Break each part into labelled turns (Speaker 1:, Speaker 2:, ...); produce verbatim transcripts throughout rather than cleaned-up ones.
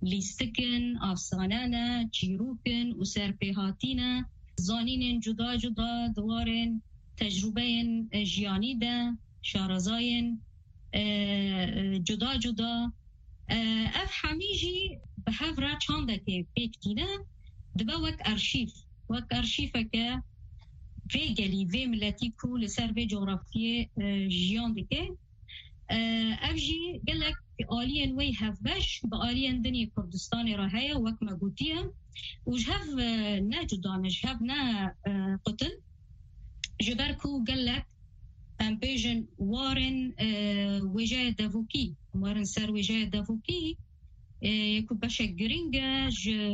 Speaker 1: لیستکن، افسانانه، چیروکن و سرپیهاتینه، زانین جدا جدا دوارن تجربه جیانی ده، شارزاین جدا جدا اف حمیجی به هفره چانده که پیکتینه دبا وک ارشیف وک ارشیفه که وی گلی وی ملتی کو لسر وی جغرافی جیان دکه اف جی گلک آلین وی هفبش با آلین دنی کردستان راهیه وک مگوتیه و جهف نه جدانه جهف نه قطن جبركو قالك ام بيجن وارن وجاية دافوكي وارن سر وجاية دافوكي يكو باشا جرينجا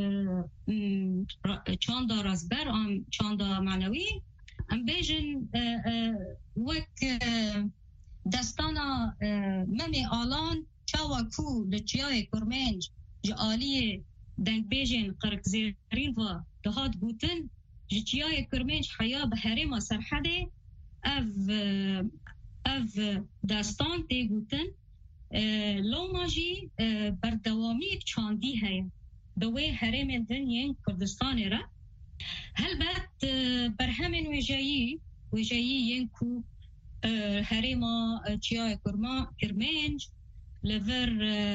Speaker 1: چاندا رازبر ام چاندا معنوي ام بيجن وك دستانا ممي آلان چاوكو لچياي كرمنج جالية دنگ بيجن قرق زيرين و دهات بوتن جتیای کرمنج حیا به حریم سرحده اف اف داستان تیگوتن لوماجی بردوامی چاندی هیا به وی حریم دنیا کردستان را هل بعد برهمن وجایی وجایی ینکو حریم جتیای کرما کرمنج لور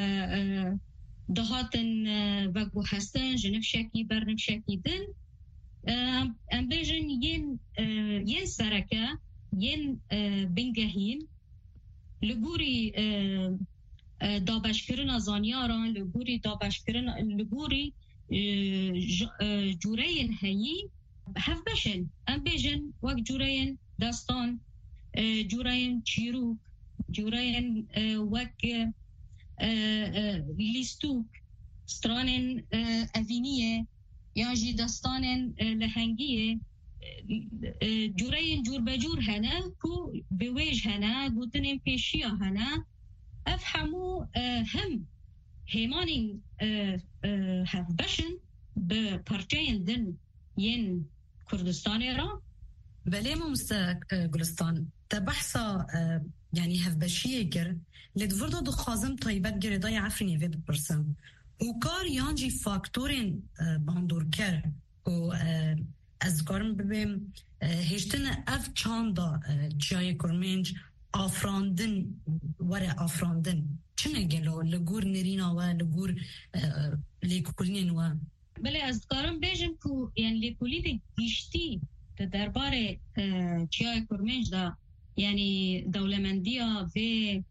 Speaker 1: دهاتن وگو هستن جنفشکی برنفشکی دن ام بیجن ین ین سرکه ین بنگهین لگوری دابشکرن زانیاران لگوری دابشکرن لگوری جورین هایی هف بشن ام بیجن وقت جورین داستان جورین چیروک جورین وقت لیستوک سترانن اوینیه یا جی داستان لهنگیه جورین جور بجور هنه کو بویج هنه گوتنین پیشیا هنه افهمو هم هیمانین هف بشن به پرچین دن ین کردستان را
Speaker 2: بله ممسته گلستان تبحثا يعني هف بشيه گر لدفرده دخازم طيبت گردای عفرینی وی بپرسم و کار یانجی فاکتورین باندورکر و از کارم ببیم هشتن اف چاندا جای کرمنج آفراندن وره آفراندن چنه گلو لگور نرینا و لگور لیکولین و
Speaker 1: بله از کارم بیجم که یعنی لیکولی گیشتی درباره جای کرمنج دا یعنی دولمندیا و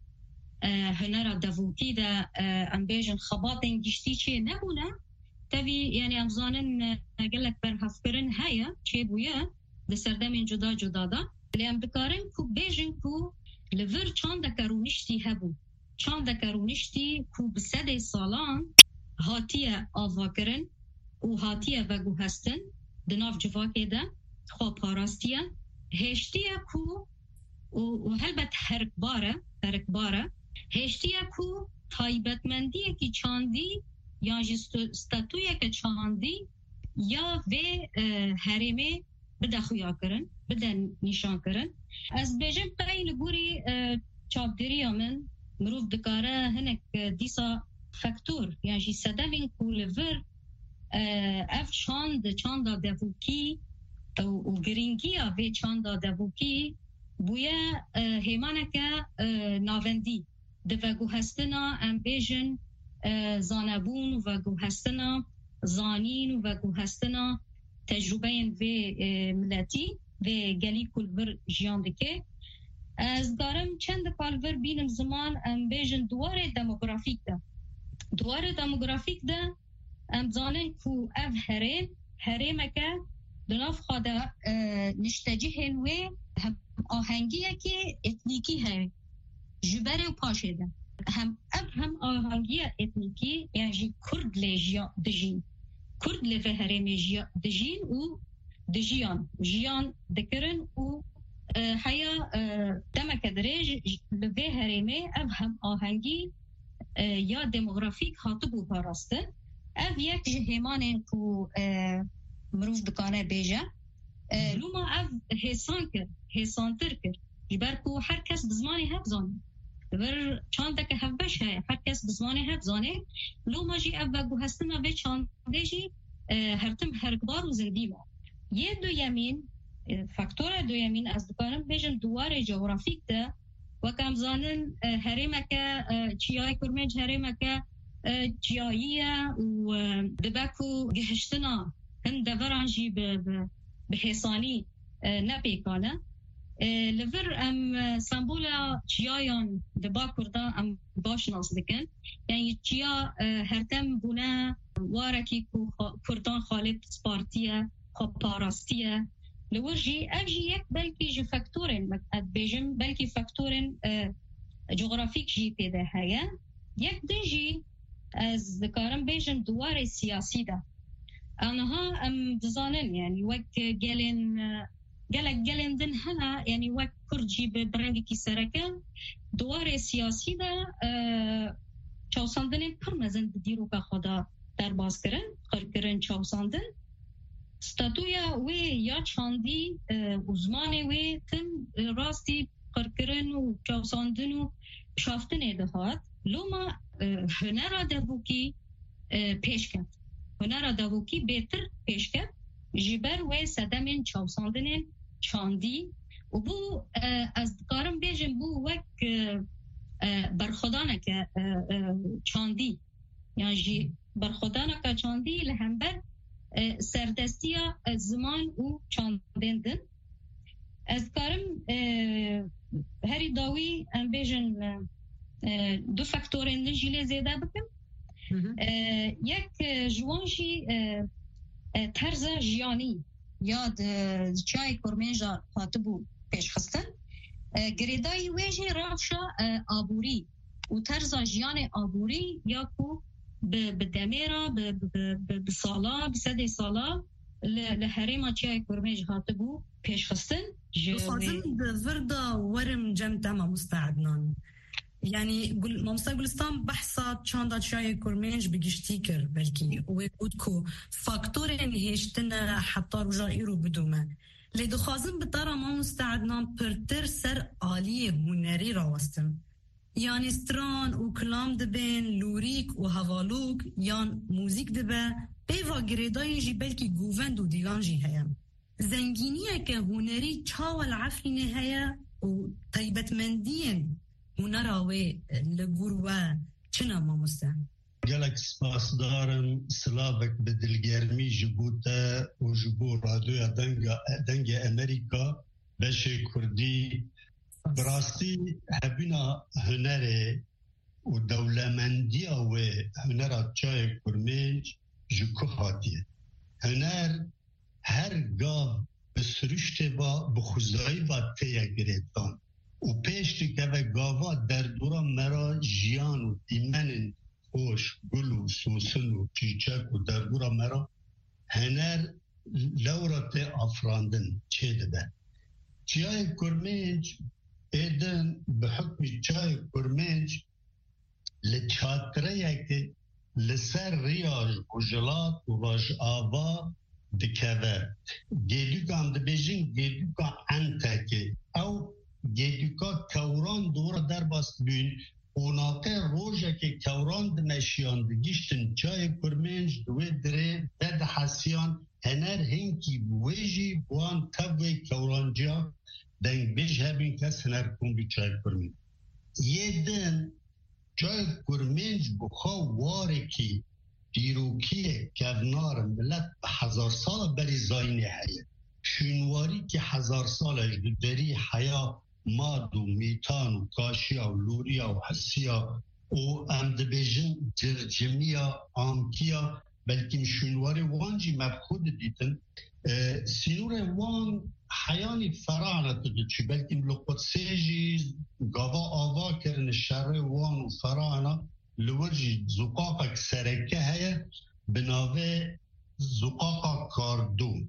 Speaker 1: هنر داوودی دا ام بیجن خباطن گشتی چه نبونه تبی یعنی امزانن قالك برهفكرن هيا چه بویا د سردمن جدا جدا دا لی ام بکارن کو بیجن کو لور چاند کرونشتی هبو چاند کرونشتی کو بسد سالان هاتیه آواکرن و هاتیه وگو هستن دناف جواکه دا خواب پاراستیه هشتیه کو و هلبت هرکباره هرکباره هشتیه کو تایبتمندیه که چاندی یا ستاتویه که چاندی یا و حرمه بده خویا کرن بده نشان کرن از بیجم قیل گوری چابدری من مروف دکاره هنک دیسا فاکتور یعنی سدمین کولور اف چاند چاندا دووکی و گرینگی آوی چاندا دووکی بویا هیمانه که ناوندی دوگو هستنا ام بیجن زانبون وگو هستنا زانین وگو هستنا تجربه و ملتی و گلی کلور جیان دکه از دارم چند کالور بینم زمان ام بیجن دوار دموگرافیک ده دوار دموگرافیک ده ام زانن کو اف هرم هرمه که دناف خواده نشتجهن و هم آهنگیه که اتنیکی هست جبره و پاشه ده هم اب هم آهنگیه اتنیکی یعنی کرد لیجیا دجین کرد لیفه هرمی دجین و دجیان جیان دکرن و حیا دمک دریج لیفه هرمی اب هم آهنگی یا دموگرافیک هاتبو پارسته اب یک جهیمانین کو مروف دکانه بیجه لوما اف حسان کرد حسان تر کرد جبر کو هر کس بزمانی هفزان ور چند که هفبش های هر کس بزمانه هف زانه لو ماجی اول گو هستنا به چانده جی هرتم هرگبار و زندی ما یه دو یمین فاکتور دو یمین از دکانم بیشن دوار جغرافیک ده و کم زانن هرمکه چیای کرمج هرمکه چیاییه و دبکو گهشتنا هم دورانجی به حسانی نپیکانه لور ام سمبولا چیایان دبا کردا ام باش ناس دکن یعنی چیا هرتم بونه وارکی کردان خالد سپارتیه خب پاراستیه لور جی اف جی یک بلکی جی فاکتورن بیجم بلکی فاکتورن جغرافیک جی پیده هیا یک دنجی از ذکرم بیجم دوار سیاسی ده آنها ام دزانن يعني وقت جلن جلك جلن دن هنا يعني وقت كرجي ببرنجي كي سركان دوار سياسي ده چاوساندن پرمزن دیرو که خدا در باز کرن قرار کرن چاوساندن ستاتویا وی یا چاندی uzmanه وی تن راستی قرار کرن و چاوساندن و شافتن دهات لوما هنر دبوکی پیش کرد هنر داوکی بهتر پیش کرد جبر و صدمن چاوساندن چاندی و بو از کارم بیجم بو وک برخودانه که چاندی یعنی جی برخودانه که چاندی لهمبر سردستی زمان و چاندندن از کارم هری داوی ام بیجن دو فاکتورن جیله زیده بکم یک جوانجی طرز جیانی یاد چای کرمنجا خاطبو پیش خستن گریدای ویجی رافشا آبوری و طرز جیان آبوری یا کو به دمیرا به سالا به سده سالا لحريما چای کرمنج خاطبو پیش خستن
Speaker 2: خازن وردا ورم جمتما مستعدنان يعني قل ممسا گلستان بحثا چاندا چای کرمنج بگشتی کر بلکی و بود کو فاکتورین هشتن حتی رجائی رو بدومه لیدو خازن بطارا ما مستعدنان پرتر سر آلی هنری راوستم یعنی استران و کلام دبین لوریک و هوالوک یان موزیک دبه بیوا گریدای جی بلکی گووند و دیلان جی هیم زنگینیه که هنری چاول عفرینه هیا و طیبت مندین هنراوی لگروه چنا ما مستعد
Speaker 3: گلک سپاس دارم سلاوک به دلگرمی جبوته و جبو رادوی دنگ امریکا بشه کردی براستی هبینا هنره و دولمندی و هنرات چای کرمنج جکو خاطیه هنر هر گاه به سرشت با بخوزایی و تیه گریدان و پیشتی که و گاوا در دورا مرا جیان و دیمن خوش گل و سوسن و چیچک و در دورا مرا هنر لورات افراندن چه ده چای کرمنج ایدن به حکم چای کرمنج لچاتره یکی لسر ریاج و جلات و راج آوا دکوه گیدوکان دبیجین گیدوکان انتکی او گیدوکا کوران دورا در باست بین اوناقه روژه که کوران دمشیان دگیشتن چای کرمنج دوی دره دد حسیان هنر هنکی بویجی بوان تبوی کورانجا دنگ بیش هبین کس هنر کن بی چای کرمنج یه دن چای کرمنج بخوا واره کی دیروکی کونار ملت هزار سال بری زاینه هیه شونواری که هزار سالش دری حیا ماد و میتان و کاشیا و لوریا و حسیا و امدبیجن جرجمیا آمکیا بلکه شونواری وانجی مبخود دیتن سینور وان حیانی فرانه تدو چی بلکه لقدسه جی گاوا آوا کرن شر وان و فرانه لورجی زقاقک سرکه هیه بناوه زقاقا کاردون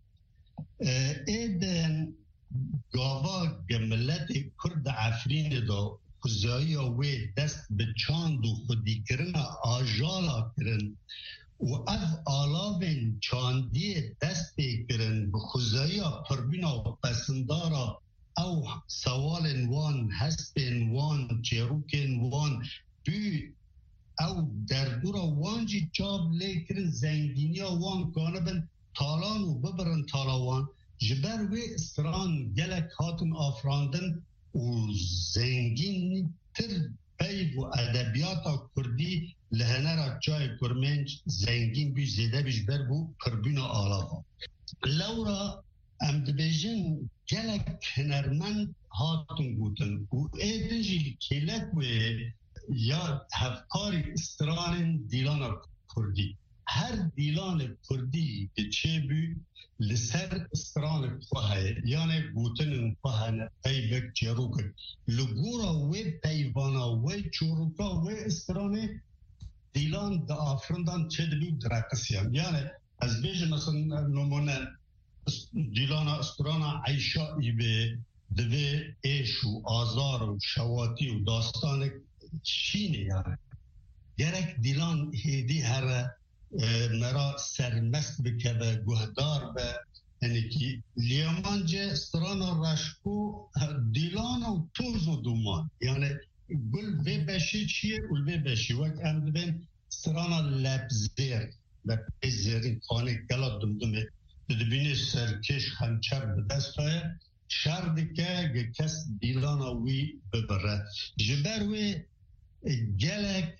Speaker 3: ایدن گاوا گملت کرد عفرین دا خوزایی وی دست به چاند و خودی کرن آجالا کرن و اف آلاوین چاندی دست بکرن به خوزایی پربینا و پسندارا او سوال وان هستن وان چروکن وان بی او در دور وانجی چاب لیکن زنگینی وان کانبن تالان و ببرن تالاوان جبر و استران گلک هاتن آفراندن و زنگین تر پیو و ادبیات کردی لهنرا جای کرمنج زنگین بی زیده بیش بر بو کربین آلافا لورا ام دبیجن گلک هنرمند هاتن گوتن و ایدنجی کلک و یا هفکاری استران دیلان کردی هر دیلان کردی که چه بی لسر استران خواه یعنی گوتن خواه پیبک چروک لگورا و پیوانا و چروکا و استران دیلان دا آفرندان چه دبی درکسیم یعنی از بیش مثلا نمونه دیلان استران عیشایی به دوی ایش و آزار و شواتی و داستان چینه یعنی گرک دیلان هیدی هر مرا سرمست بکه و گهدار به یعنی که لیامانجه استران رشکو دیلان و توز و دومان یعنی گل وی بشی چیه گل وی بشی وقت هم دبین استران لبزیر لبزیرین خانه گلا دمدمه دبینی سرکش خنچر به دست های شرد که کس دیلان وی ببره جبر وی گلک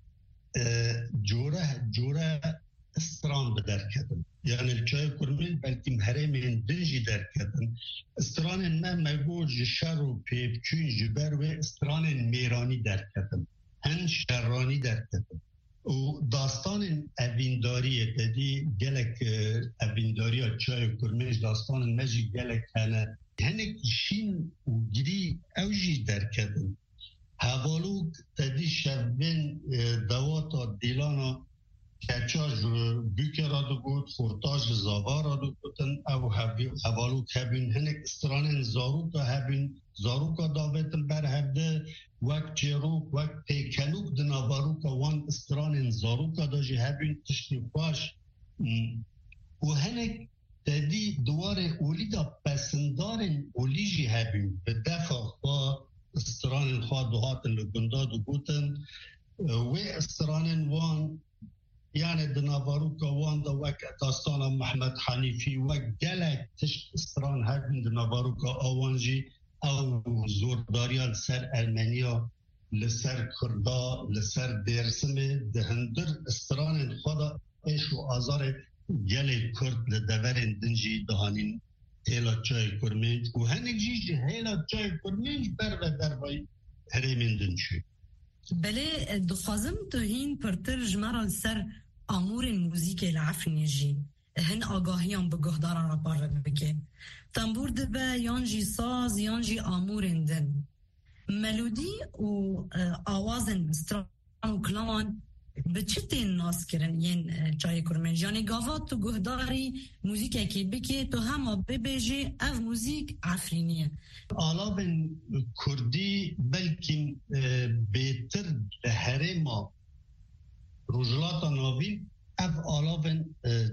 Speaker 3: جوره جوره استران بدر کردن یعنی الچای کرمین بلکه هرمین دنجی در کردن استران ما مگو جشر و پیبچون جبر و استران میرانی در کردن هن شرانی در کردن و داستان اوینداری کدی گلک اوینداری ها چای کرمین داستان مجی گلک هنه هنه شین و گری اوجی در کردن حوالوک تدی شبین دواتا دیلانا کچاج بیکه را دو گود خورتاج زاوا را دو گودن او حوالوک هبین هنک استران زاروکا هبین زاروکا داویتن بر هفده وک چیروک وک پیکنوک دناباروکا وان استران زاروکا داجی هبین تشتی خواش و هنک تدی دوار اولی دا پسندارن اولیجی هبین به دفع خواه استران الخواد دوهات اللي قنداد وقوتن واستران وان يعني دناباروكا وان دا وك داستان محمد حنيفي وقالك تشت استران هادن دناباروكا اوانجي او زورداريا لسر المانيا لسر كردا لسر ديرسمي دهندر استران الخواد ايش و آزار جالي كرد لدورين دنجي دهانين هیلا چای کرمنج و هنگ جیج هیلا چای کرمنج بر و در بای هریمین دنشی
Speaker 2: بله دخوازم تو هین پرتر جمرال سر امور موزیک العفنی جی هن آگاهیان بگهداران را بار بکن تنبور دبه یانجی ساز یانجی امورن دن ملودی و آوازن استران و کلان به چه تین ناس کرن ین چای کرمنج یعنی گاوات تو گهداری موزیک که بکی تو هم ببیجی او موزیک عفرینیه
Speaker 3: آلابن کردی بلکه بهتر لحره ما رجلات ناوی او آلابن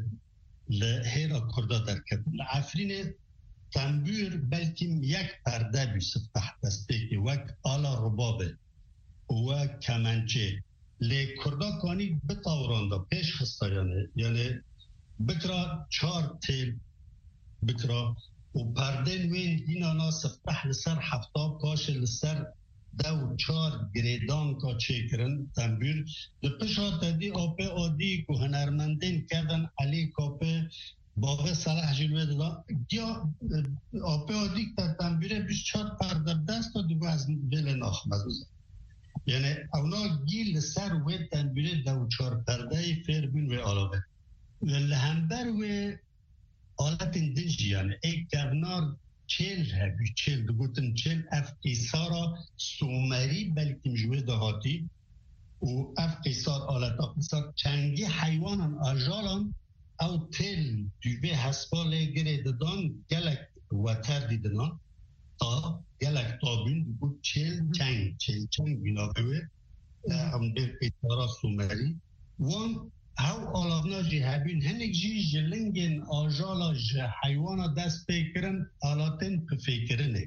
Speaker 3: لحره کرده در کردن عفرینه تنبور بلکه یک پرده بیست تحت دسته که وک آلا ربابه و کمنچه لی کردا کانی بطورانده پیش خستایانه یعنی بکرا چار تیل بکرا و پردن وین اینانا سفتح لسر هفتا کاش لسر دو چار گریدان کا چیکرن تنبیر لپشا تدی آپه آدی که هنرمندین کردن علی کاپه باقی صلاح جلوه دادا یا آپه آدی که تنبیره بیش چار پرده دست و دیگه از بل ناخمزوزه یعنی اونا گیل سر و تنبیره دو چار پرده فیر بین و علاوه لهمبر و آلت اندنجی یعنی ایک گونار چل هبی چل دگوتن چل اف قیسارا سومری بلکه مجوه دهاتی و اف قیسار آلت قیسار چنگی حیوانان آجالان او تل دوی حسباله گره دادان گلک وطر دیدنان تا گلک تابین بود چل چنگ چل چنگ بیناوه هم در قیسارا سومری وان هاو آلافنا جی هبین هنگ جی جلنگین آجالا جی حیوانا دست پیکرن آلاتن پفیکرنه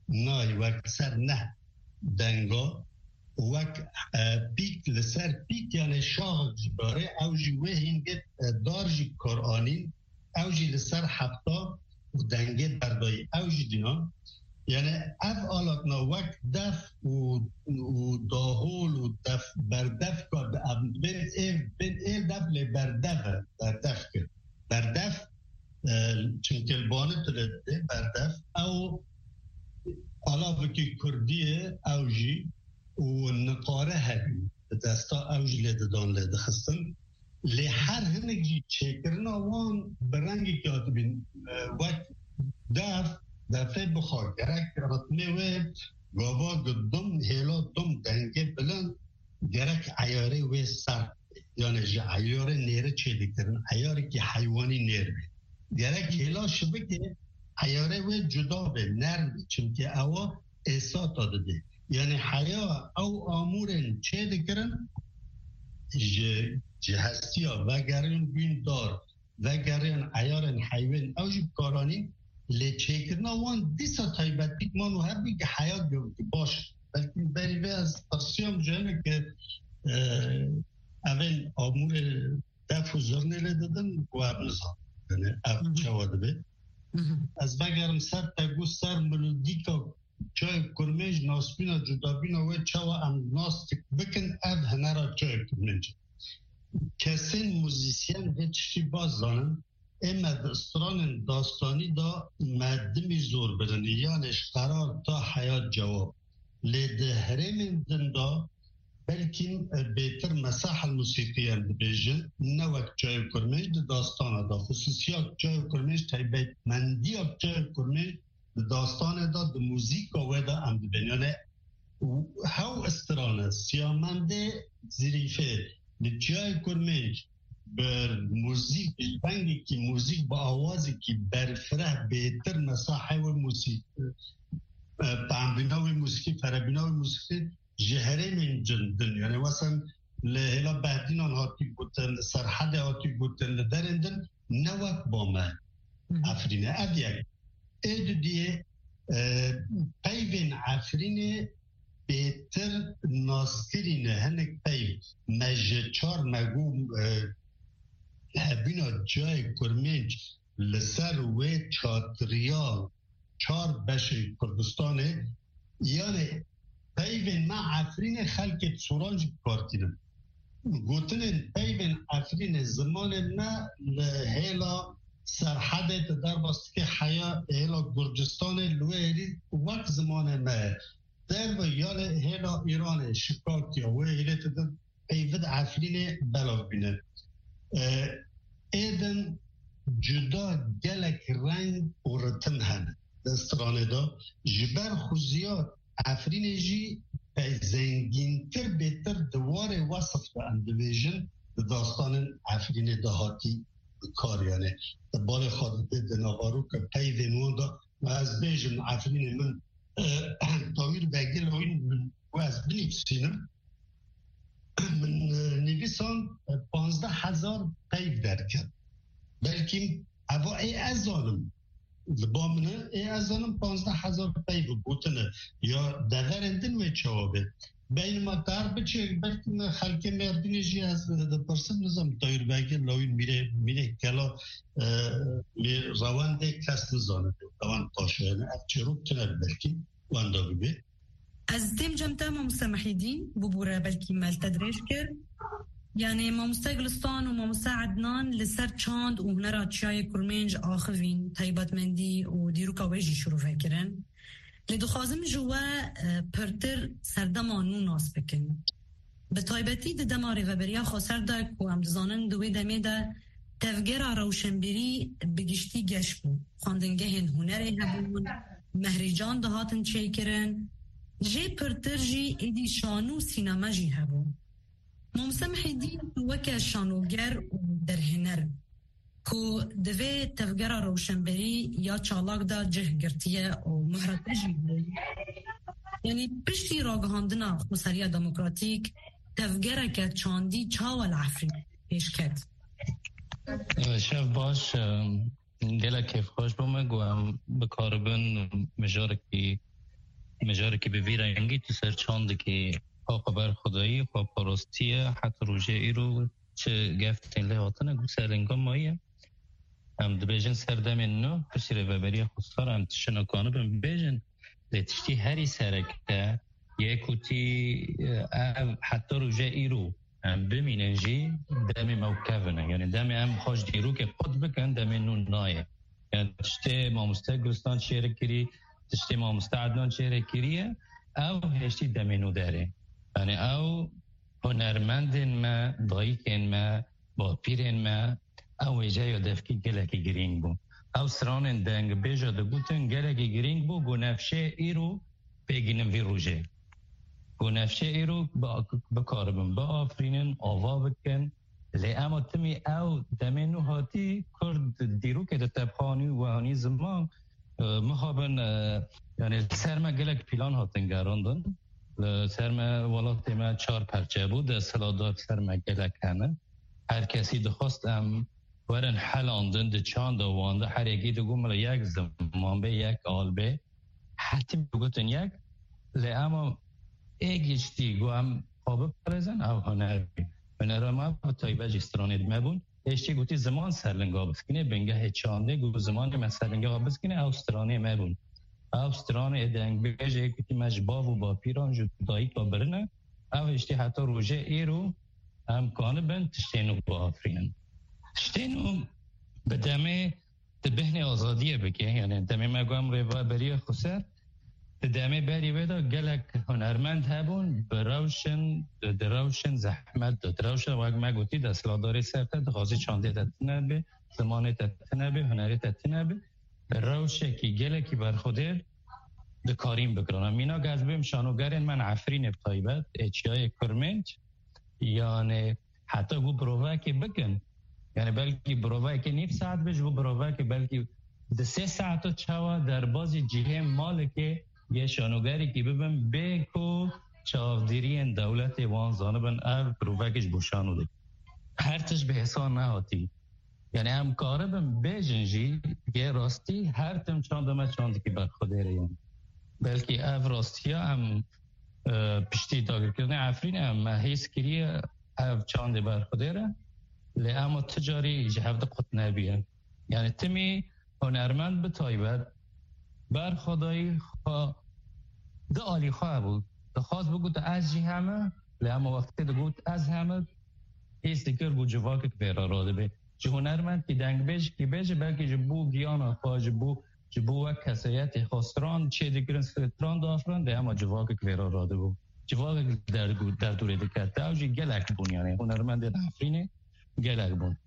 Speaker 3: نای وک سر نه دنگا وک پیک لسر پیک یعنی شاق جباره او جی وی هنگه دار جی کرانین او جی لسر هفتا و دنگه بردایی او جی دینا یعنی اف آلاتنا وک دف و داهول و دف بردف کار بین ایف بین ایف دف لی بردف بردف کرد بردف چونکه البانه تلده بردف او حالا وکی کردیه او جی و نقاره هدی دستا او جی لیده دان لیده خستن لی هر هنگ جی چکرنا وان برنگی که آتی بین وک دف دفعه بخواه گرک رتمه و گاوا دم هیلا دم دنگه بلند گرک عیاره و سر یعنی جی عیاره نیره چه دیکرن عیاره که حیوانی نیر بید گرک هیلا شبه که عیاره و جدا به نرم بید چونکه اوا ایسا داده ده یعنی حیا او آمورن چه دیکرن جی هستی ها و گرین بین دار و گرین عیارن حیوان او جی بکارانین لی چیکرنا وان دیسا تایبتی که مانو هر بی که حیات گفتی باش بلکه بریوه از ترسیام جانه که اول آمور دف و زرنه لی دادن و ابنزا یعنی اب چواده بی از بگرم سر تگو سر ملودیکا چای کرمنج ناسبینا جدابینا و چوا ام ناس بکن اب هنرا چای کرمنج کسین موزیسین هیچی باز دانن اما داستان داستانی دا مدمی زور بدن یعنیش قرار تا حیات جواب لیده هرمین دن دا بلکن بهتر مساحه الموسیقی هم بیجن نوک جای کرمنج داستان دا خصوصیات جای کرمنج تایبیت مندی اب جای کرمنج داستان دا د موزیک و دا هم بین یعنی هاو استرانه سیامنده زریفه جای کرمنج بر موزیک بنگی که موزیک با آوازی که برفره بهتر مساحه و موسیقی تعمبیناوی موسیقی فرابیناوی موسیقی جهره من جندن یعنی مثلا لهلا بهدینان هاتی بودن سرحد هاتی بودن لدرندن نوک با من افرینه اب یک اید دیه پیوین افرینه بهتر ناسترینه هنک پیو مجه چار مگو هبینا جای کرمنج لسر و چاتریال چار بشه کردستانه یعنی پیوین ما عفرین خلق سورانج کارتیدم گوتنین پیوین عفرین زمان ما لحیلا سرحده در باست که حیا هیلا گرجستان لویری وقت زمان ما در و یال هیلا ایران شکاکیا و هیلا تدر پیوید عفرین بلاو بینه ایدن جدا گلک رنگ و رتن هنه دسترانه دا جبر خوزیات عفرین جی زنگین تر بهتر دوار وصف دا اندویژن داستان عفرین دهاتی کاریانه بال خاطر دناغارو که پیوین وان دا و از بیجن عفرین من تاویر بگل هاین و از بنیفسینم من نویسان پانزده هزار پیو در کرد بلکه اوا ای ازانم با منه ای ازانم پانزده هزار پیو بوتنه یا دورندن و چوابه بین ما در بچه بلکه خلک مردینی جی از پرسن نظام تایر بگه لاوین میره میره کلا روانده کس نزانه روان پاشوه افچه رو کنه بلکه وانده ببه
Speaker 2: از دیم جمتا ما مسامحیدین ببوره بلکی مال تدریج کرد یعنی ما مستقلستان و ما مساعدنان لسر چاند و هنرات چای کرمنج آخوین طیبات مندی و دیروکا ویجی شروع فکرن لیدو خازم جوا پرتر سردمانو ناس بکن به طیبتی ده دماری و بریا خسر داک و امدزانن دوی دمی ده تفگر روشنبیری بگشتی گشت بود خواندنگه هن هنره هبون مهریجان دهاتن چی کرن جی پرتر جی ایدی شانو سینما جی هبو ممسمحی دی وکه شانوگر و در هنر کو دوی تفگر روشنبری یا چالاک دا جه گرتیه و مهرت جی بود یعنی پشتی راگهاندنا خسریه دموکراتیک تفگر که چاندی چاول عفری پیش کرد
Speaker 4: شف باش گله کیف خوش بومه گوهم بکاربن مجارکی مجاری که به ویرنگی تو سر چانده که پاق بر خدایی پاق پرستیه حتی روژه ای رو چه گفتین لحاطنه گو سرنگا مایه هم دو بیجن سردم نو پسی رببری خودسار هم تشنکانه بم بیجن لیتشتی هری سرکه یکوتی حتی روژه ای رو هم بمینن جی دمی موکفنه یعنی دمی هم خوش دیرو که خود بکن دمی نون نایه یعنی تشتی مامسته گرستان چیره کری تشتی مامسته عدنان چیره کریه او هشتی دمی نو داره یعنی او هنرمندین ما دایکین ما با پیرین ما او ایجا یا دفکی گلکی گرینگ بو او سرانین دنگ بیجا دو گوتن گلکی گرینگ بو گو نفشه ای رو پیگینن وی روژه گو نفشه ای رو بکاربن با آفرینن آوا بکن لی اما تمی او دمینو هاتی کرد دیرو که ده تبخانی و هانی زمان مخابن یعنی سرما گلک پیلان هاتن گراندن سرما ولات ما چهار پرچه بود سلادار سرما گلک همه هر کسی دخواست هم ورن حلاندن ده چاند و وانده هر یکی دو گومل یک زمان به یک آل به حتی بگوتن یک لی اما ایگیشتی گو هم خواب پرزن او هنر بی هنر ما تایبه جسترانید مبون ایشتی گوتی زمان سرلنگا بسکنه بنگه چانده گو زمان من سرلنگا بسکنه او سترانه مبون او سترانه ادنگ بیجه گوتی مجباب و با پیران جدایی با برنه او ایشتی حتی روژه ای رو هم کانه بند تشتینو با آفرینن تشتینو به دمه تبهن آزادیه بکه یعنی دمه مگوام ریوا بریه خسر دمه بری ودا گلک هنرمند هبون بروشن دروشن زحمت دروشن وقت ما گوتی دستلاداری سرت دخوازی چانده تتنبه زمانه تتنبه هنری تتنبه بروشه کی گلکی برخودر دکاریم بکرانم مینا گذبیم شانوگرین من عفرین ابتایبت اچیای کرمنج یعنی حتی گو بروه که بکن یعنی بلکی بروه که نیف ساعت بش گو بروه که بلکی ده سه ساعت چوا در بازی جیه مال که یه شانوگری که ببین بیکو چاودیرین دولت وان زانبن ار پروفکش بوشانو ده هر تش به حسان نهاتی یعنی هم کاره بم بیجنجی یه راستی هر تم چاندمه چانده که بر خوده ریم بلکه اف راستی هم پشتی داگر کردن عفرین هم حیث کریه اف چانده بر خوده ره لی اما تجاری جهفت قط نبیه یعنی تمی هنرمند به تایبت بر خدایی خواه ده آلی خواه بود ده خواست بگوت از جی همه لی اما وقتی ده گوت از همه ایستی کر گو جواک که پیرا راده بی جه هنرمند که دنگ بیش که بیش بلکه جبو گیانا خواه جبو جبو وک کسایت خواستران چه دکرن سکتران دافران ده اما جواک که پیرا راده بود جواک در, در دوره دکرد او جی گلک بون یعنی هنرمند دافرینه گلک بون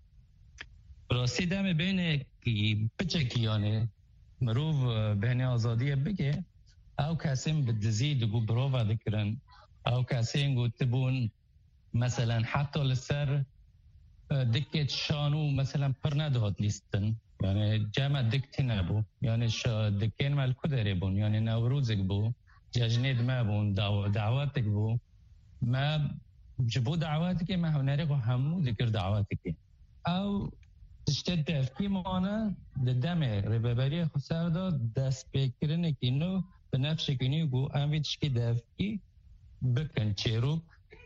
Speaker 4: راستی دم بینه که بچه یعنی مروف بین آزادی بگه او کسیم بدزی دگو بروفا دکرن او کسیم گو تبون مثلا حتی لسر دکت شانو مثلا پر ندهات لیستن یعنی جمع دکتی نبو یعنی دکین ملکو داره بون یعنی نوروزک بو ججنید ما بون دعو دعواتک بو ما جبو دعواتک ما هنری خو همو ذکر دعواتک او تشتد دفکی مانه دمه رببری خسر داد دست بکرنه که نو به نفش کنی گو امویدش که دفکی بکن چروک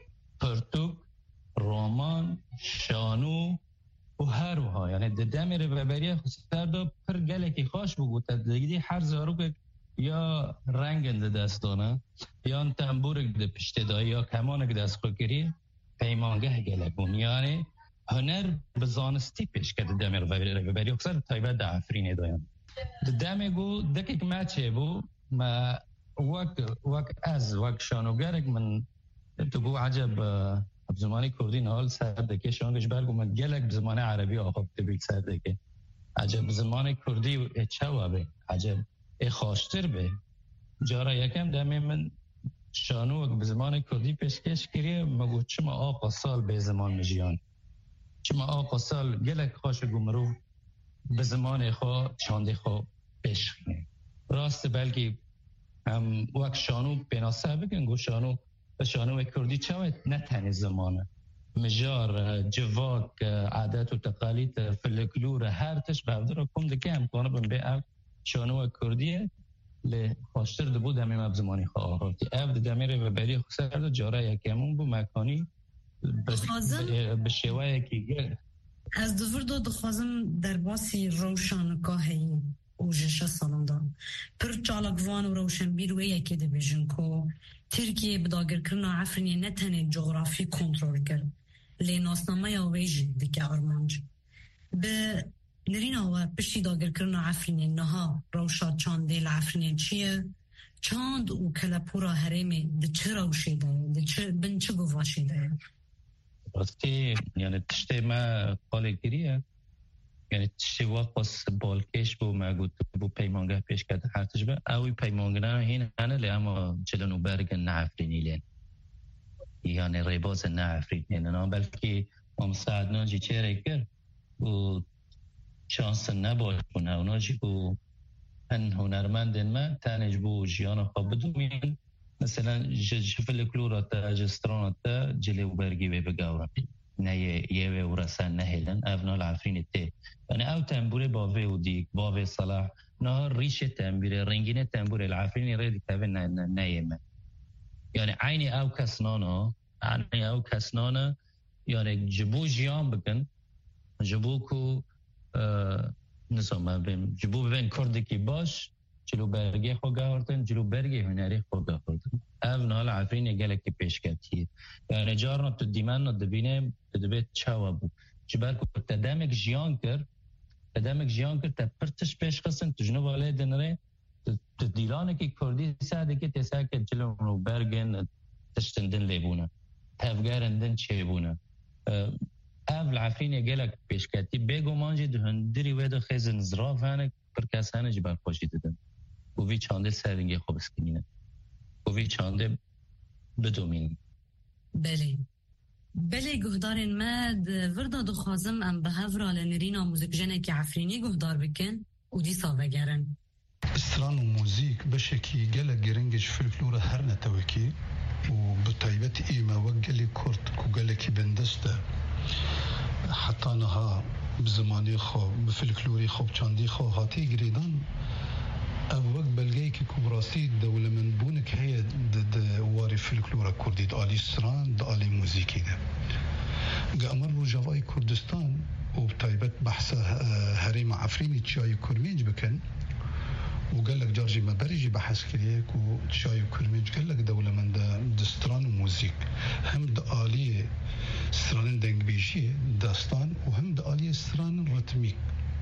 Speaker 4: پرتوک رومان شانو و هر وها یعنی دمه رببری خسر داد پر گله که خوش بگو تدگیدی هر زاروک یا رنگ دستانه یا تنبورک ده پشت دایی یا کمانک دست خو کری پیمانگه گله بون یعنی هنر بزانستی پیش کرده دمی رو ببری اکثر تایبه ده عفرینه دایم دمی گو دکیک مچه بو ما وقت وقت از وقت شانوگرک من تو گو عجب بزمانی کردی نهال سر دکه شانگش برگو من گلک بزمان عربی آخاب تبیل سر دکه عجب بزمان کردی اچه به عجب اخاشتر به جارا یکم دمی من شانو بزمان کردی پیشکش کریه مگو چما آقا سال به زمان مجیان چما آقا سال گلک خوش گمرو به زمان خواه چانده خواه پیش کنه راست بلکه هم وقت شانو بناسه بگن گو شانو به شانو کردی چاوید نتنی زمانه مجار جواک عادت و تقالید فلکلور هر تش بردر کم دکه هم کنه بم به شانو کردیه ل خوشتر دبود همین مب زمانی خواه آفتی اف دمیره و بری خسر جاره یکیمون بو مکانی به شوایه که
Speaker 2: از دور دو دخوازم در باسی روشانگاهی و جشه سالان دارم پر چالکوان و روشنبیر و یکی ده بیشن که ترکیه بداگر کرنا عفرینی نتنه جغرافی کنترل کرد لی ناسنامه یا ویجی دیگه آرمانج به نرین آوه پشتی داگر کرنا عفرینی نها روشاد چانده لعفرینی چیه چاند و کلپورا هرمی ده چه روشی ده ده چه بن چه گواشی ده
Speaker 4: راستی یعنی تشتی ما قاله گیریه یعنی تشتی واقعا بالکش بو مگود بو پیمانگه پیش کرده هرتش به اوی پیمانگه هین هنه لی اما جلنو برگن نعفرینی لین یعنی ریباز نعفرینی لین بلکه امساعد ناجی چه ریکر و شانس نباش کنه اونا جی بو هن هنرمندن ما تانج بو جیان خواب بدومین مثلا جفل کلورات اجسترانات جلی و برگی و بگاورن نه یه و رسان نهیلن افنا العفرین تی یعنی او تنبوره باوه و دیگ باوه صلاح نه ریش تنبوره رنگین تنبوره العفرین رید تابه نهیمه یعنی عینی او کسنانا عینی او کسنانا یعنی جبو جیان بکن جبو کو نسام بیم جبو بین کردی کی باش جلو برگی خو گاورتن جلو برگی هنری خو گاورتن افنا العفرین گلکی پیش کردی یعنی جارنا تو دیمان دبینه دبیت چاوا بود جبر کو تدامک جیان کر تدامک جیان کر تا پرتش پیش خسن تجنو والای دنره تدیلانه کی کردی ساده کی تسا که جلو رو برگن تشتندن لیبونه تفگرندن چه بونه اف العفرین گلک پیش کردی بگو مانجی دهندری وید خیزن زراف هنه پر کسانه جبر خوشی دادن و وی چانده سرنگی خوب اسکنینه و وی چانده بدومین
Speaker 2: بله بله گهدارین مد وردا دو خوازم ام به هفرال نرینا موزیک جنه که عفرینی گهدار بکن و دی ساوه گرن
Speaker 5: استران و موزیک بشکی گلک گرنگش فلکلور هر نتوکی و بطایبت ایمه و گلی کرد که گلکی بندسته حتی نها بزمانی خوب بفلکلوری خوب چاندی خوب هاتی گریدان او وقت بلگی که کبراسی دوله من بونک هی د واری فلکلورا کردی دالی سران دالی موزیکی ده گامر رو جوای کردستان و بطایبت بحث هریم عفرینی چای کرمینج بکن و قال لك جورجي مبرجي بحث كريك وشاي وكرميج قال لك دولة من دستران وموزيك هم دالية ستران دنگ بيجي داستان وهم دالية ستران رتميك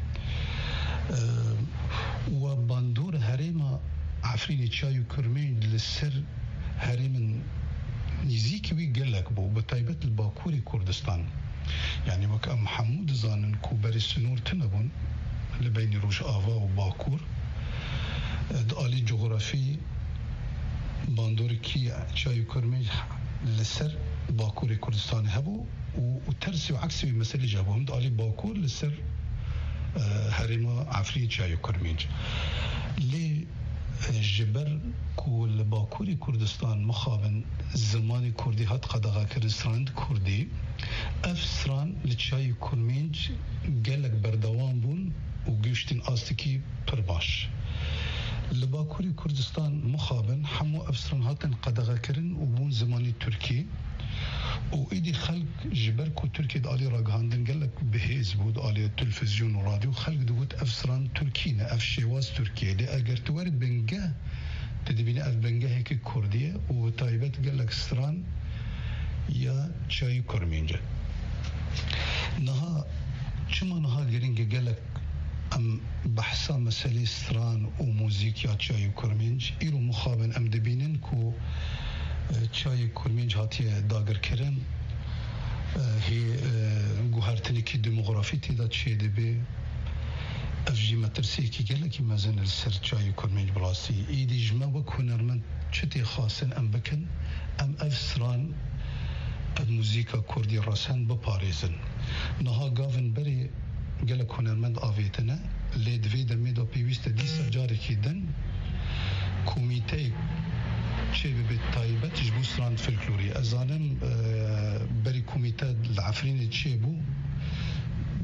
Speaker 5: أه وباندور هريما عفريني شاي وكرميج للسر هريم نزيكي وي قال لك بو بطيبة الباكوري كردستان يعني وك ام حمود زانن كوبري سنور تنبون لبين روش آوا وباكور دالی جغرافی باندور کی چای کرمی لسر باکور کردستان هبو و ترسی و عکسی مسئله جابو هم دالی باکور لسر هرما عفری چای کرمیج لی جبر کول باکوری کردستان مخابن زمان کردی هات قدغا کردستان کردی افسران لچای کرمیج گلک بردوام بون و گوشتین آستکی پر باش لباكوري كردستان مخابن حمو أفسران هاتن قدغا كرن وبون زماني تركي وإيدي خلق جبركو تركي دالي راقهاندن قالك بهيز بود آلي التلفزيون وراديو خلق دوت أفسران تركينا أف شواز تركيا لي أقر توارد بنقاه تدبيني أف بنقاه هيك كردية وطايبت قالك سران يا شاي كرمينجا نها شما نها قرنجا قالك ام بحثا مسئله ستران و موزیک یا چای کرمنج ایرو مخابن ام دبینن کو چای کرمنج هاتی داگر کرن هی گوهرتنی کی دموغرافی تیدا چه دبی افجی مترسی کی گله کی مزن السر چای کرمنج براسی ایدی جمع و کنرمن چتی خاصن ام بکن ام افسران الموزیکا کردی راسن بپاریزن نها گاون بری گلک هنرمند آویتنه لیدوی دمی دا پیویست دیسا جاری که دن کمیته چه به تایبت جبو سران فلکلوری ازانم بری کمیته العفرین چه بو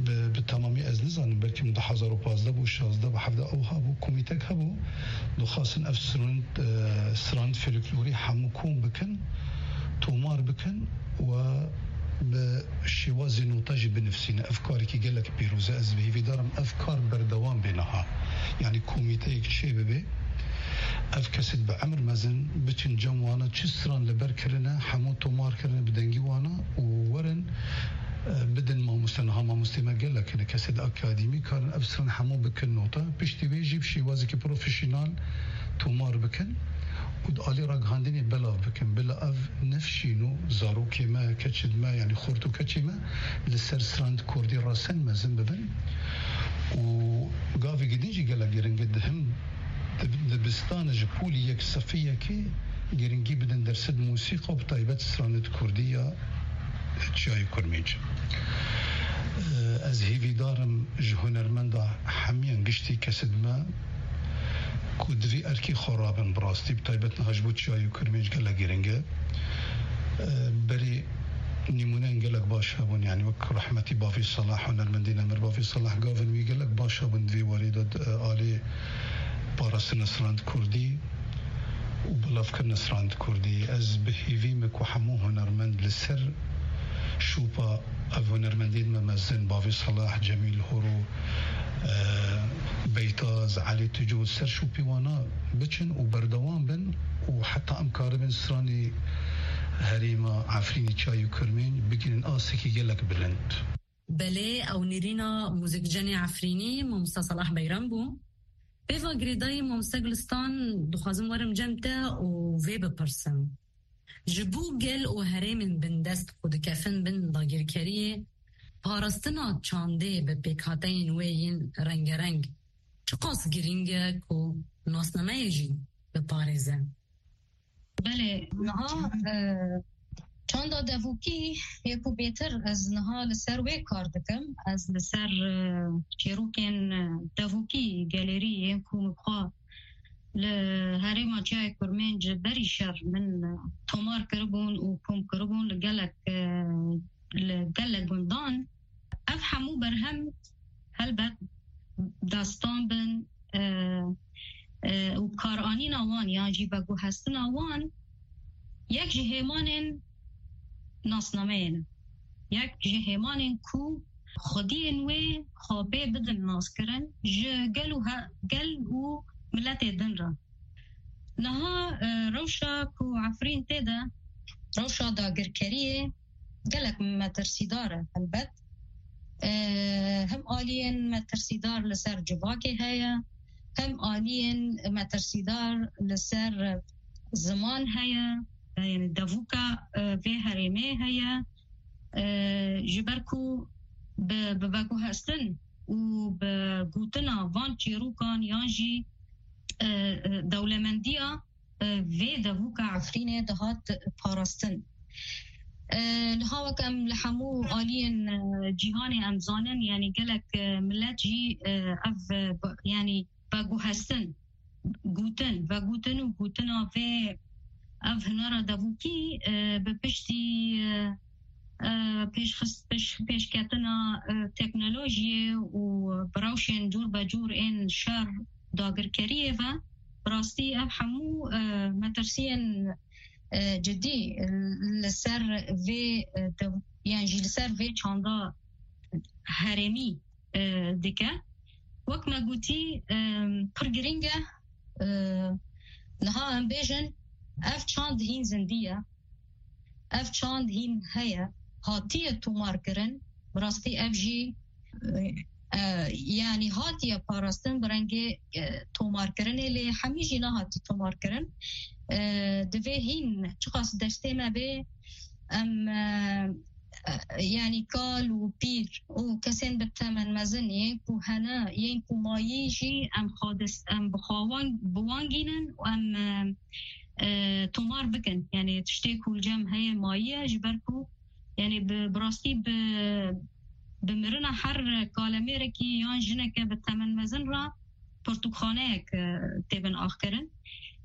Speaker 5: تمامی از نزانم بلکه من ده هزار و پانزده بو شازده و هفده او ها بو کمیتک ها بو دو خواستن اف سراند سراند فلکلوری همو کون بکن تومار بکن و به شواز نوتاج بنفسين افكاري كي قال لك بيروزه از به دارم افكار بردوام بينها يعني كوميتي يكشي ببي اف كسد بعمر مزن بتن جموانا تشسران لبركرنا حمو تومار كرنا بدنجي وانا وورن بدن ما مستنها ما مستمع قال لك انا كسد اكاديمي كان افسرن حمو بكن نوتا بيشتي بيجيب شواز كي بروفيشنال تومار بكن ود آلی را گهاندنی بلا بکن بلا اف نفشینو زارو که ما کچد ما یعنی خورتو کچی ما لسر سراند کردی راسن مزن ببن و گاوی گدینجی گلا گرنگ دهم دبستان جپولی یک صفیه که گرنگی بدن درسد موسیقى و بطایبت سراند کردی چای کرمیج از هیوی دارم جهنرمنده همیان گشتی کسد ما کودوی ارکی خرابن براستی بطایبت نهاجبوت شایی و کرمیج گله گرنگه بری نمونه انگلک باش هبون یعنی وک رحمتی بافی صلاح و نرمندین امر بافی صلاح گاون وی گلک باش هبون دوی واریداد آلی پاراست نسراند کردی و بلاف کر نسراند کردی از بهیوی مکو همو هنرمند لسر شوپا او هنرمندین ممزن بافی صلاح جمیل هرو بيتاز علي تجو سر شو بيوانا بچن وبردوان بن وحتى امكار بن سراني هريمة عفريني تشاي وكرمين بقين آسكي جلك بلند
Speaker 2: بله او نيرينا موزيك جاني عفريني ممسا صلاح بيرامبو بيفا قريداي ممسا قلستان دخازم ورم جمتا وفي ببرسن جبو قل و هريمن بن دست خود كفن بن داگير كريه پاراستنا چانده به پیکاتین وین رنگ رنگ چقاس گرینگه که ناسنمه جی به پارزه
Speaker 1: بله نها چانده دووکی یکو بیتر از نها لسر وی کار دکم از لسر چیروکین دووکی گالری یکو مبخوا لهرما جای کرمنج بری شر من تومار کربون و کم کربون لگلک لگلک بندان اف همو برهم هلبت داستان بن و کارانی نوان یا جیبگو هست نوان یک جهمان ناسنامین یک جهمان کو خودی انوی خوابه بدن ناس کرن جه گلو گل و ملت دن را نها روشا کو عفرین تیدا روشا داگر کریه قالك مترسيدار البت أه هم آلين مترسيدار لسر جواكي هيا هم آلين مترسيدار لسر زمان هيا يعني دافوكا أه في هرمي هيا أه جبركو بباكو هستن وبقوتنا وان تشيروكان يانجي أه دولمندية أه في دافوكا عفرينة دهات باراستن نها وكم لحمو آلين جهان أمزانن يعني قالك ملت جي أف يعني باقو هستن قوتن باقوتن وقوتنا في أف هنارا دابوكي ببشتي پیش خست پیش پیش کتنا تکنولوژی و براوشن جور بجور این شر داگر کریه و براستی اب همو مترسین جدی لسر في يعني لسر في چاندا هرمی دکه وقت ما قوتي پرگرینگه نها هم بیجن اف چاند هین زندیه اف چاند هین هیا هاتیه تومار کرن براستی اف جی يعني هاتیه پاراستن برنگه تومار کرنه لی همی جی نه هاتی تومار کرن دوی هین چقاس دشته ما به ام يعني قال وبير وكسين بالثمن مزن ينكو هنا ينكو مايجي ام خادس ام بخوان بوانجينن وام اه تمار بكن يعني تشتكوا الجم هي مايه جبركو يعني براستي ب بمرنا حر كالاميركي يان جنك بالثمن مزن را برتقانيك تبن آخرن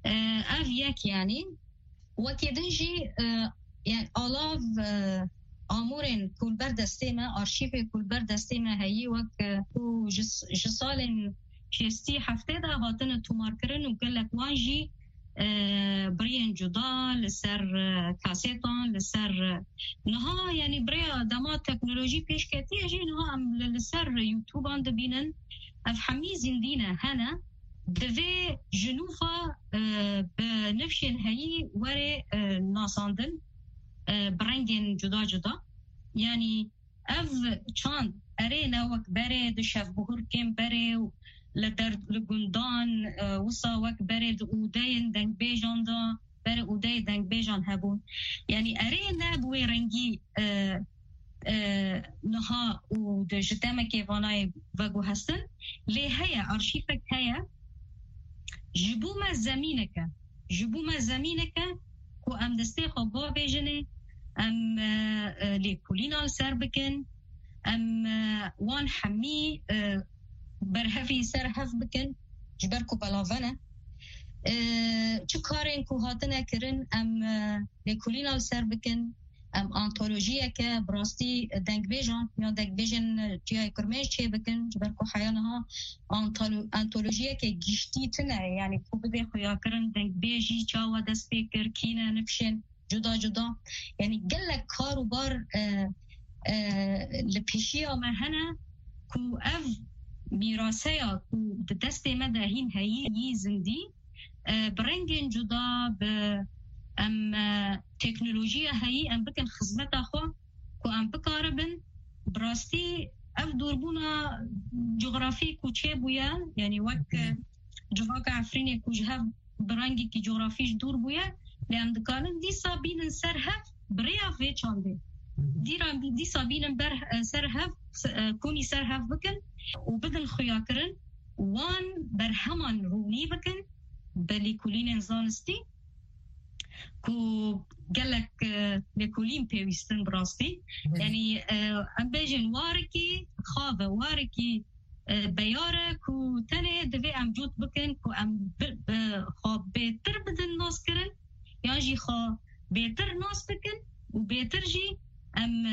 Speaker 1: اف يك يعني وكيدنجي يعني آلاف آمورن کل بر دسته ما آرشیف کل بر دسته ما هایی وک و جسال شستی هفته دا هاتن تو مارکرن و گلک وانجی برین جدا لسر کاسیتان لسر نها یعنی برای دما تکنولوژی پیش کتی اجی نها ام لسر یوتیوبان دبینن اف حمی زندینه هنه دوی جنوفا بنفشن هایی وره ناساندن برنگین جدا جدا یعنی اف چاند اره نوک بره دشف بهور کم بره لدر لگندان وصا وک بره اوداین دنگ بیجان دا بره اودای دنگ بیجان هبون یعنی اره نبوی رنگی نها و ده جدامه که وانای وگو هستن لی هیا ارشیفک هیا جبوم زمینکه جبوم زمینکه کو ام دسته خوابا بیجنه ام لیکولینال سر بکن ام وان حمی برهفی سر هف بکن جبر کو بلاوانه چه کارین کو هاتنه کرن ام لیکولینال سر بکن ام آنتولوژیه که براستی دنگ بیجان یا دنگ بیجن جای کرمش چه بکن جبر کو حیانها آنتولوژیه که گیشتی تنه یعنی کو بده خویا کرن دنگ بیجی چاوا دست بکر کینه نفشن جدا جدا یعنی گلک کارو بار لپیشی آمه هنه کو اف میراسه یا کو دست مدهین هایی یی زندی برنگین جدا به ام تکنولوژی هایی ام بکن خدمت خو کو ام بکاربن براستی اف دوربونا جغرافی کو چه بویا یعنی وک جواک عفرین کو جهاv برنگی کی جغرافیش دور بویا لام دکانن دی سابین سر هف بریا و چانده دیران دی سابین بر سر هف کونی سر هف بکن و بدل خیاکرن وان بر همان رونی بکن بلیکولین زانستی کو گلک لیکولین پیوستن براستی یعنی ام بیجن وارکی خواب وارکی بیاره کو تنه دوی ام جوت بکن کو ام خواب بیتر بدن ناس کرن یا جی خواب بیتر ناس بکن و بیتر جی ام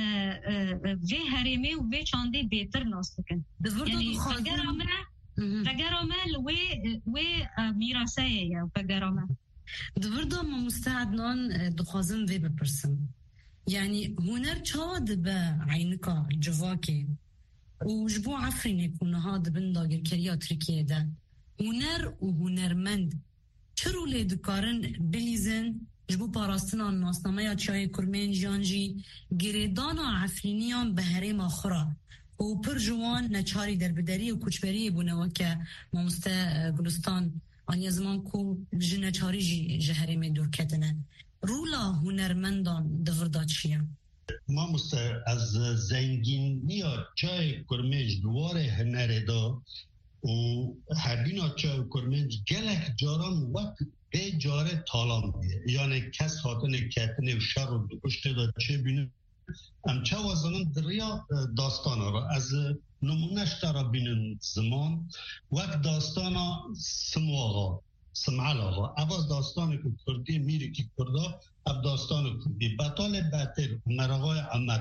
Speaker 1: وی هریمه و وی چانده بیتر ناس بکن یعنی فگرامه فگرامه وی وی میراسه یا فگرامه
Speaker 2: دوردا ما مستعدنان دخوازم وی بپرسم یعنی هنر چاد به عینکا جواکی و جبو عفرینه کونها دبن داگر کریا ترکیه ده هنر و هنرمند چرو لیدکارن بلیزن جبو پاراستنان ناسنامه یا چای کرمین جانجی گریدان و عفرینیان به هریم آخرا و پر جوان نچاری در بدری و کچبری بونه که ما مسته گلستان آنیا زمان کو جنه چاری جی جهریم دور کتنه رولا هنرمندان دوردا چیه؟
Speaker 3: ما مسته از زنگینی چای کرمج دوار هنره دا و هبینا چای کرمج گلک جاران وقت به جاره تالام بیه یعنی کس خاطن کتنه و شر و دکشته دا چه بینه ام چه وزنان دریا داستانا را از نمونش ترا بینن زمان وقت داستانا سمو آقا سمعال آقا اواز داستان که کردی میری که کردا اب داستان کردی بطال بطر مرقای عمر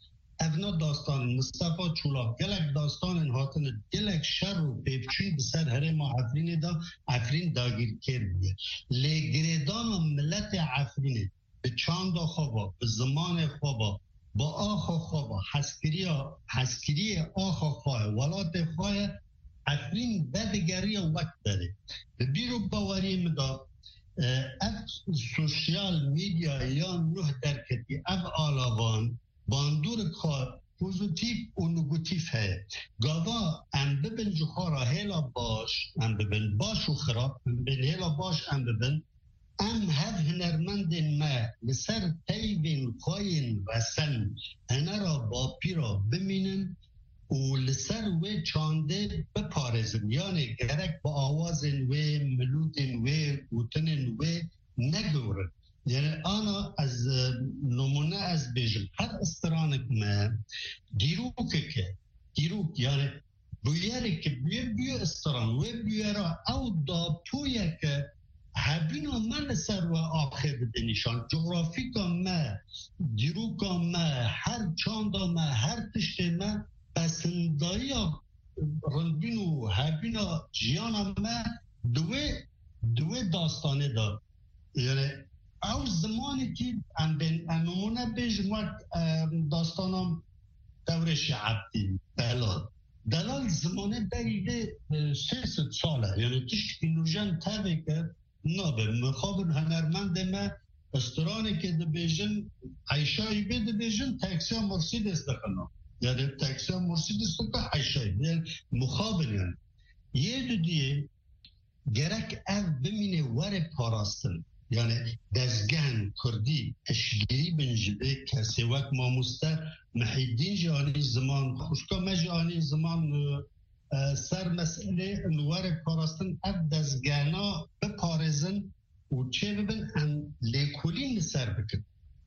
Speaker 3: اونا داستان مصطفى چولا گلک داستان انهاتن گلک شر و پیفچوی بسر هره ما عفرین دا عفرین داگیر کردیه لگریدان و ملت عفرینه به چاند خوابا به زمان خوابا با آخا خوابا حسکری حسکری آخا خواه ولات خواه عفرین بدگری وقت داره به بیرو باوری مدا اف سوشیال میدیا یا نه درکتی اف آلاوان باندور کار پوزیتیف و نگاتیف ہے گاوا ام ببن جخارا هیلا باش ام ببن باش و خراب ام ببن هیلا باش ام ببن ام هف هنرمند ما لسر تیبین خواین و سن هنرا با پیرا بمینن و لسر و چانده بپارزن یعنی گرک با آوازن و ملودن و گوتنن و نگورن یعنی آنا از نمونه از بیجم هر استرانک ما دیروکه که دیروک یعنی بیاره که بیه بیه استران و بیاره او دا تویه که هبینا من سر و آخر بدنیشان جغرافیکا ما دیروکا ما هر چاندا ما هر تشت ما بسندایی رندینو هبینا جیانا ما دوی دوی داستانه دار یعنی او زمانی که ام بین نمونه بیش وقت داستانم دوره شعبتی دلال دلال زمانه بریده سه ست ساله یعنی تشکی نوژن تاوه کرد نابه مخابر هنرمند ما استرانه که ده بیجن عیشایی بی ده بیجن تاکسی مرسیدس دخنا یعنی تاکسی مرسیدس دخنا عیشایی یعنی مخابر یعنی یه دو دیه گرک او بمینه ور پاراستن یعنی دزگان کردی اشگیری بنجده کسی وقت ماموسته محیدین جانی زمان خوشکا مجانی زمان سر مسئله نوار پاراستن اف دزگانا بپارزن و چه ببین ان لیکولین سر بکن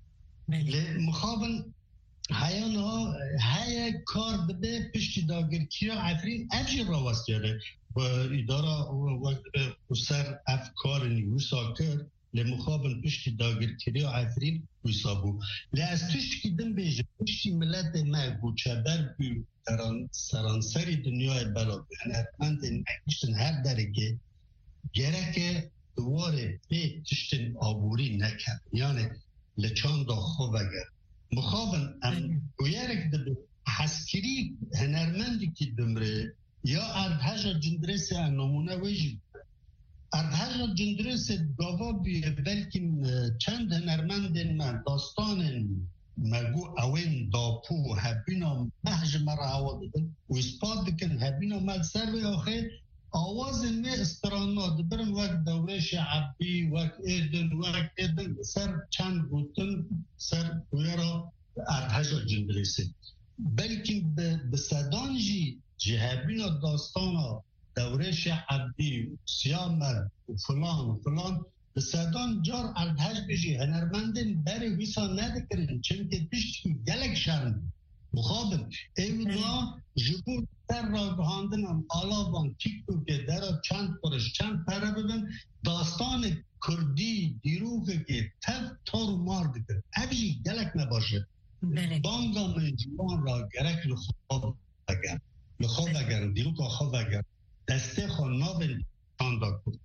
Speaker 3: مخابن هایانا های کار بده پشتی داگر کیا عفرین افجی راوست یاره و اداره وقت به سر اف کار نیوسا کرد لمخابن پشتی داگر کیا عفرین ویسابو لاز تشکی دن بیجه پشتی ملت ما گوچبر بی سرانسری دنیای بلا هنرمند نکشتن هر درگه گرک دواره به تشتن آبوری نکن یعنی لچان دا خوب اگر مخابن ام گویرک ده حسکری هنرمندی که دمره یا اردهجا جندرس نمونه ویجی اردهجا جندرس گاوا بیه بلکه چند هنرمند من داستان مگو اوین داپو هبینا محج مرا آواز دن و اسپاد دکن هبینا مال سر و آخر آواز می استرانات برن وقت دوره شعبی وقت ایدن وقت ایدن سر چند گوتن سر ویرا اردهجا جندرسه بلکه بسدانجی جهبینا داستانا دوره شعبی سیامد و فلان و فلان بسدان جار اردهج بجی هنرمندن بری ویسا ندکرن چونکه پیشتی گلک شرم مخابم ایونا جبور در را بهاندنم آلابان تیک تو که در چند پرش چند پره ببین داستان کردی دیروگه که تف تارو مار دکر ابجی گلک نباشه بانگا من جوان را گرک لخواب اگر لخواب اگر دیروگا خواب اگر دسته خون نابل چاندا کرد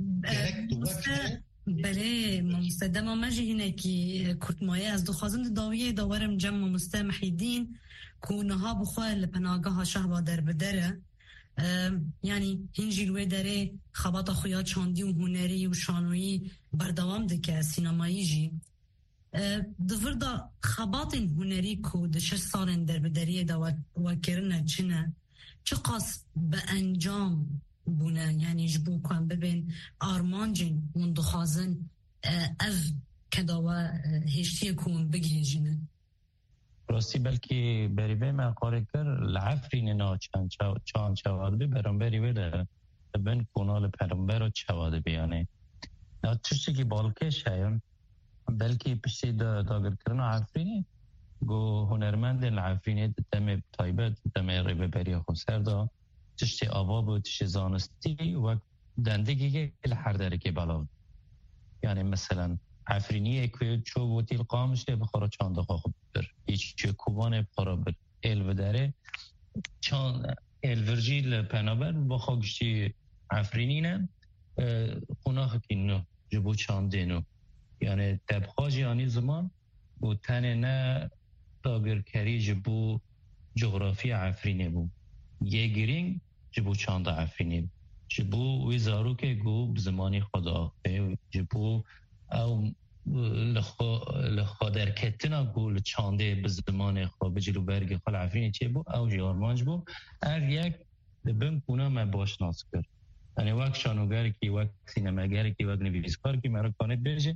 Speaker 2: بله مستدام آمجی اینه که کرتمایه از دو خازند داویه داورم جمع مستمحیدین کونها بخواه لپناگاه شهبا در بدره یعنی هنجی روی داره خبات خویا چاندی و هنری و شانویی بردوام دکه سینمایی جی دور دا خبات هنری که ده شش سالن در بدریه دا وکرنه چنه چه قاس به انجام بونه یعنی جبو کن ببین آرمانجین من دخوازن از کداوه هشتی کن بگیجینه
Speaker 4: راستی بلکه بریوه من قاره کر لعفرین نا چان چواده بی برام بریوه ده بین کنال پرمبر و چواده بیانه نا تشتی که بالکش هیم بلکه پشتی داگر کرن عفرینه گو هنرمند العفرینه دم تایبت دم ریبه بری خسر دا تشتی آواب و تشتی زانستی و دندگی که هر درکی بلا یعنی مثلا عفرینی که چو و تیل قامش که بخورا چانده خواب بر هیچ چه کوبان بخورا بر الو داره چان الورجی لپنابر بخوا گشتی عفرینی نه خوناه که نو جبو چانده نو یعنی تبخواجی آنی زمان بو تنه نه داگرکری جبو جغرافی عفرینه بو یه گرینگ جبو چانده عفرینه جبو ویزارو که گو بزمانی خدا جبو او لخوا در کتنا گو چانده بزمان خواه بجلو برگی خال عفرینه چه بو او جارمانج بو ار یک بم کنه من باش ناس کرد یعنی وقت شانوگر کی وقت سینماگر کی وقت نویسکار کی مرا کانت برجه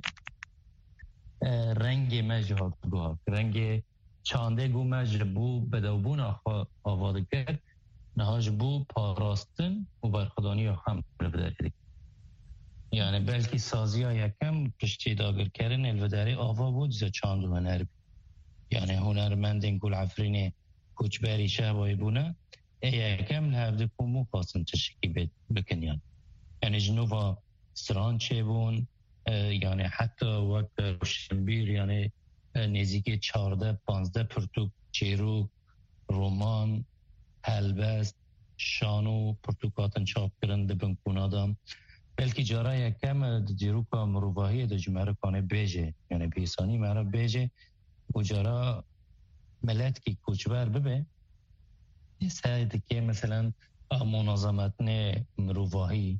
Speaker 4: رنگ مجه ها رنگ چانده گو مجه بو بدوبون آواده کرد نهاج بو پاراستن و برخدانی هم بدارید یعنی بلکه سازی ها یکم پشتی داگر کردن الوداره آوا بود زا چاند و هنر یعنی هنرمندین گل عفرین کوچبری شهبایی بونه یکم لحفظه کمو خواستن تشکی بکنیان یعنی جنوبا سران چه بون یعنی حتی وقت روشنبیر یعنی نزدیک چهارده پانزده پرتوک چیرو رومان هلبست شانو پرتوکاتن چاپ کرنده بنکونادام بلکه جارا یکم دیروکا مروباهی ده جمعه کانه بیجه یعنی پیسانی مرا بیجه و جارا ملت کی کوچبر ببه سعید که مثلا منظمتن مروباهی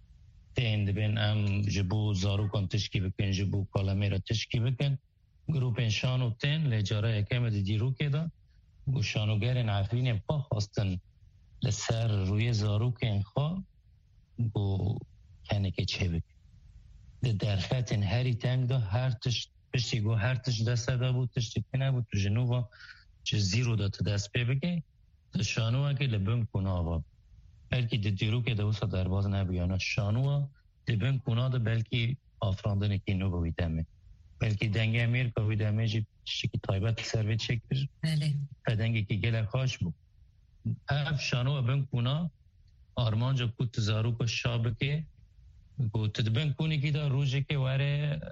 Speaker 4: تند بین ام جبو زارو کن تشکی بکن جبو کالمه را تشکی بکن گروپ شانو تن لجارا یکم دیروکه دا و شانوگرین عفرین پا خواستن لسر روی زارو که انخوا و کنه که چه بکن ده درفتن هری تنگ دا هر تش پشتی گو هر تش دست دا بود تشتی کنه بود تو جنوبا چه زیرو دا تا دست پی بگه ده شانوه که لبن کنه آبا بلکه ده دیرو که ده اوسا درباز نبیانه شانوه ده بن کنه ده بلکه آفراندن که نو بویدمه بلکه دنگ امیر که بویدمه جی شکی تایبت سرویت شکر دنگی که گله خاش بود اف شانوه بن کنه آرمان جا کود تزارو که شابکه و تدبن کنی که دا روژه که واره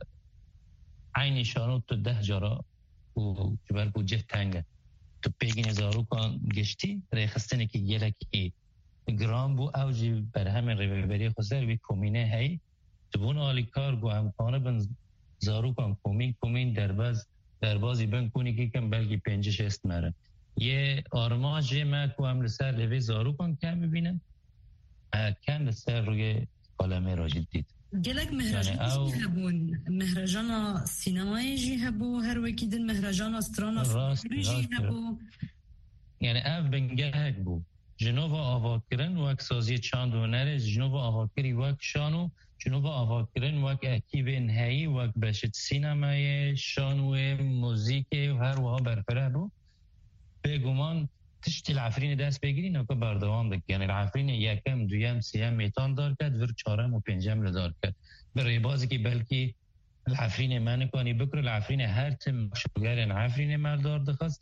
Speaker 4: عینی شانو تو ده جارا و جبر بوجه تنگه تو پیگین زارو کن گشتی ریخستنی که گله که گرام بو او جی بر همین ریبری خوزر وی کومینه هی تو بون آلی کار گو همکانه بن زارو کن کومین کومین درباز دربازی بن کنی که کم بلگی پنجش است مره یه آرماجه ما که هم لسر لوی زارو کن کم ببینم کم لسر روی کالمه راجب دید
Speaker 2: گلک مهرجان جی هبون مهرجان سینمای جی هبو هر وکی دن مهرجان استرانا فکری جی هبو
Speaker 4: یعنی اف بنگه هک بو جنوبا آواد کرن وک سازی چاند و نره جنوبا آواد کری وک شانو جنوبا آواد کرن وک اکیب انهایی وک بشت سینمای شانو موزیک و هر وها برفره بو بگمان تشتی العفرین دست بگیرین او که بردوام دک یعنی العفرین یکم دویم سیم میتان دار کرد ور چهارم و پنجم لدار کرد برای بازی که بلکی العفرین من کنی بکر العفرین هر تم شوگر العفرین مردار دخواست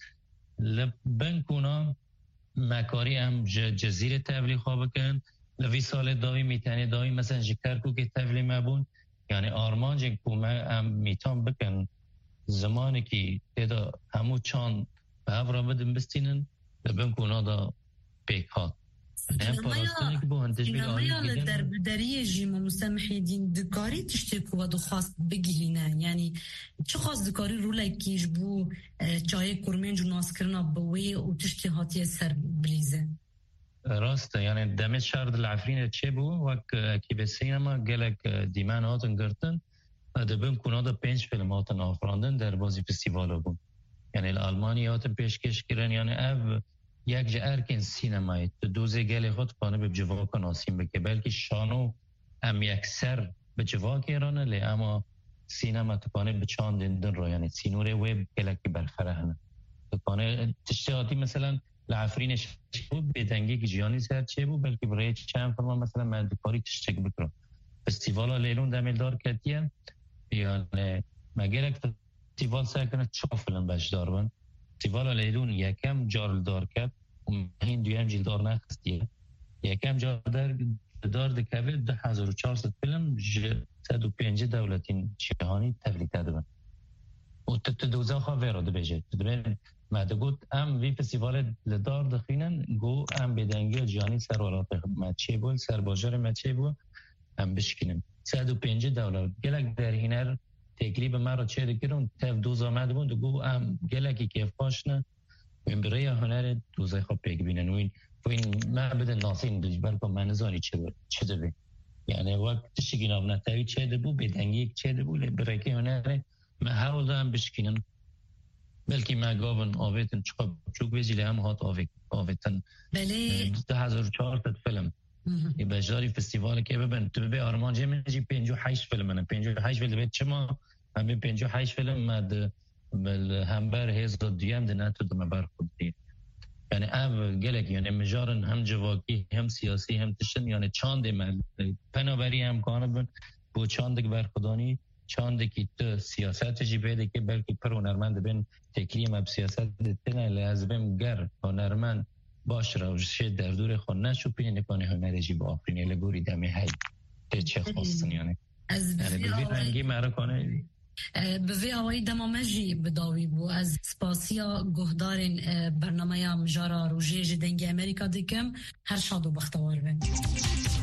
Speaker 4: لبن کنم مکاری هم جزیره تبلیغ خواه بکن لوی سال داوی میتنه داوی مثلا جکر کو که تبلیغ مبون یعنی آرمان جک کومه هم میتان بکن زمانی که تدا همو چان به هفرا بدن بستینن لبن کونا دا پیک ها هم پاراستانی که بو هندش بیل آلی
Speaker 2: دیدن در بدریه جیما مسامحی دین دکاری تشتی که و دو خواست بگیرینه یعنی چه خواست دکاری رو لکیش بو جای کرمین جو ناس کرنا بوی و تشتی هاتیه سر بلیزه
Speaker 4: راسته یعنی دمت شرد العفرین چه بو وک اکی به سینما گلک دیمان هاتن گرتن دبن کونا دا پنج فیلم هاتن آفراندن در بازی فستیوالا بون یعنی الالمانی هاتن پیشکش کرن یعنی او یک جا ارکن سینمایی تو دوزه گلی خود پانه به جواک ناسیم بکه بلکه شانو هم یک سر به جواک ایرانه لی اما سینما تو پانه به چاند دندن رو یعنی سینوره ویب گلکی برخره هنه تو پانه تشتیاتی مثلا لعفرینش بود بیدنگی که جیانی سر چه بود بلکه برای چند فرمان مثلا من دکاری تشتک بکرم فستیوالا لیلون دمیل دار کردیم یعنی مگرک فستیوال سر کنه چه فیلم بش دار بند فستیوال لیلون یکم جارل دار کرد و این دویم جلدار نخستیه یکم جارل دار دار دکوه ده هزار و چهارصد فیلم صد و پنج دولتین جهانی تبلیغ کرده بند و تت دوزه خواه ویراده بجه تدبین مده گود ام وی فستیوال لدار دخینن گو ام بدنگی جهانی سر ولات مچه بول سر باجار مچه بول ام بشکنم صد و پنج دولت گلک در هینر تکلیب مرا چه دکرم تف دوز آمده بود گو ام گلکی که فاشنه این برای هنر دوزه خواب پیگ بینن و این و این ما بدن ناسین دیج برکا منزانی چه بود چه دبی یعنی وقت شکین آب نتاوی چه دبو بدنگی چه دبو برای که هنر ما حاول دارم بشکنم بلکه ما گاون آویتن چقاب چوک بیزیلی هم هات آویتن ده هزار و چهارصد فیلم ای بجاری فستیوال که ببین تو ببین آرمان جه من جی پنج و هشت فیلم من پنج و هشت فیلم بیت چما همین پنج و هشت فیلم مد بل همبر هیز دیم ده نتو دم بر خود دی یعنی ام گلک یعنی مجارن هم جواکی هم سیاسی هم تشن یعنی چاند من پنابری هم کانه بن بو چاند که برخودانی چاند که تو سیاست جی بیده که بلکه پر هنرمند بین تکریم اب سیاست تنه لازم گر هنرمند باش روشه در دور خود نشو پینه نکنه هنر جی با آفرینه لگوری دمی هی چه خواستن یعنی
Speaker 2: از
Speaker 4: یعنی به رنگی معرکانه
Speaker 2: به وی آوایی دمامجی بداوی بو از سپاسیا گهدارین برنامه مجارا روژه جدنگ امریکا دیکم هر شاد و بختوار بین.